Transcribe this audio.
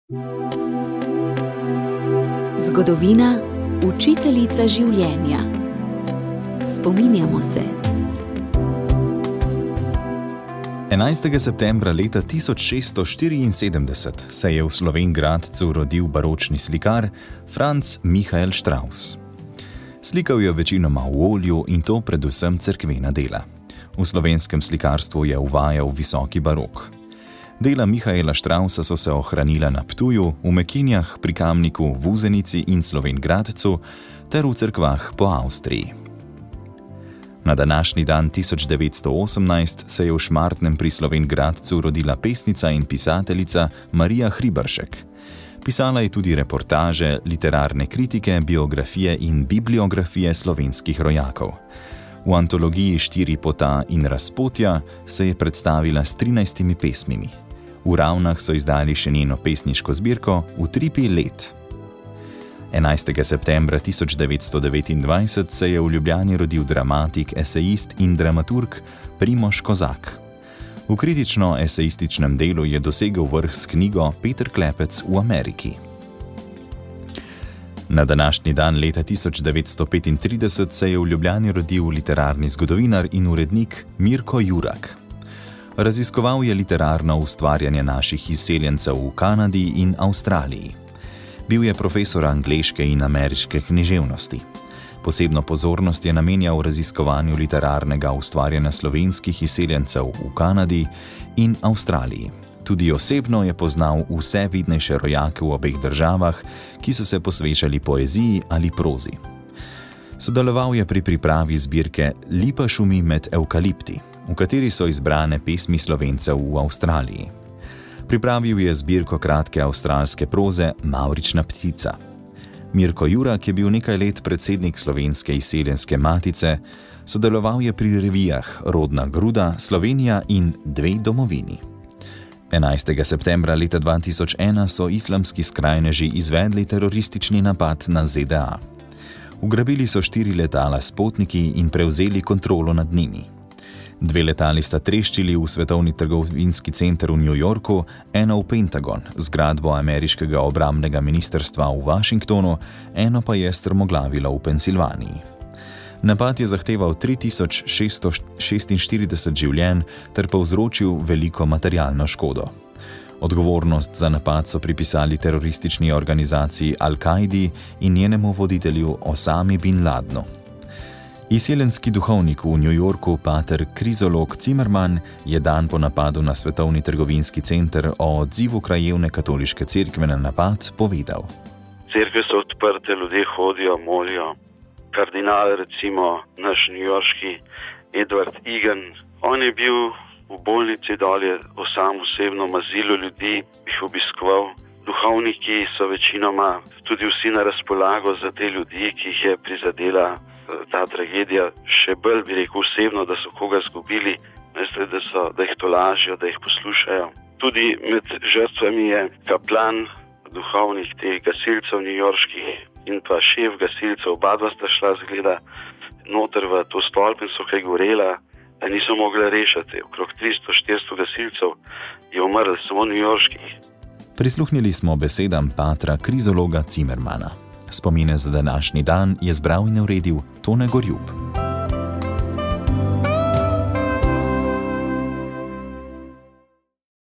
Zgodovina, učiteljica življenja. Spominjamo se. 11. septembra leta 1674 se je v Slovenj Gradcu rodil baročni slikar Franz Michael Strauss. Slikal je večinoma v olju in to predvsem cerkvena dela. V slovenskem slikarstvu je uvajal visoki barok. Dela Michaela Straussa so se ohranila na Ptuju, v Mekinjah, pri Kamniku, Vuzenici in Slovenj Gradcu ter v cerkvah po Avstriji. Na današnji dan 1918 se je v Šmartnem pri Slovenj Gradcu rodila pesnica in pisateljica Marija Hriberšek. Pisala je tudi reportaže, literarne kritike, biografije in bibliografije slovenskih rojakov. V antologiji Štiri pota in razpotja se je predstavila s 13 pesmimi. V Ravnah so izdali še njeno pesniško zbirko Utripi let. 11. septembra 1929 se je v Ljubljani rodil dramatik, esejist in dramaturg Primož Kozak. V kritično-esejističnem delu je dosegel vrh s knjigo Peter Klepec v Ameriki. Na današnji dan leta 1935 se je v Ljubljani rodil literarni zgodovinar in urednik Mirko Jurak. Raziskoval je literarno ustvarjanje naših izseljencev v Kanadi in Avstraliji. Bil je profesor angleške in ameriške književnosti. Posebno pozornost je namenjal raziskovanju literarnega ustvarjanja slovenskih izseljencev v Kanadi in Avstraliji. Tudi osebno je poznal vse vidnejše rojake v obeh državah, ki so se posvečali poeziji ali prozi. Sodeloval je pri pripravi zbirke Lipa šumi med evkalipti, v kateri so izbrane pesmi Slovencev v Avstraliji. Pripravil je zbirko kratke avstralske proze Mavrična ptica. Mirko Jurak je bil nekaj let predsednik Slovenske izseljenske matice, sodeloval je pri revijah Rodna gruda, Slovenija in Dve domovini. 11. septembra leta 2001 so islamski skrajneži izvedli teroristični napad na ZDA. Ugrabili so 4 letala s potniki in prevzeli kontrolo nad njimi. 2 letali sta treščili v Svetovni trgovinski center v New Yorku, eno v Pentagon, zgradbo ameriškega obrambnega ministrstva v Washingtonu, eno pa je strmoglavilo v Pensilvaniji. Napad je zahteval 3646 življenj ter povzročil veliko materialno škodo. Odgovornost za napad so pripisali teroristični organizaciji Al-Kaidi in njenemu voditelju Osami bin Ladnu. Izseljenski duhovnik v New Yorku, pater Krizolog Zimmerman, je dan po napadu na Svetovni trgovinski center o odzivu krajevne katoliške cerkve na napad povedal. Cerkve so odprte, ljudje hodijo, molijo. Kardinal, recimo naš newyorški Edward Egan, on je bil v bolnici dolje, sam osebno mazilo ljudi, jih obiskoval. Duhovniki so večinoma tudi vsi na razpolago za te ljudi, ki jih je prizadela ta tragedija. Še bolj bi rekel osebno, da so koga izgubili, da jih tolažijo, da jih poslušajo. Tudi med žrtvami je kaplan, duhovnik teh gasilcev newyorških in pa šef gasilcev, oba dva sta šla zgleda noter v to stolpnico, ki je gorela, da niso mogli rešiti. Okrog 300-400 gasilcev je umrlo, samo newyorških. Prisluhnili smo besedam patra Krizologa Zimmermana. Spomine za današnji dan je zbral in uredil Tone Gorjup.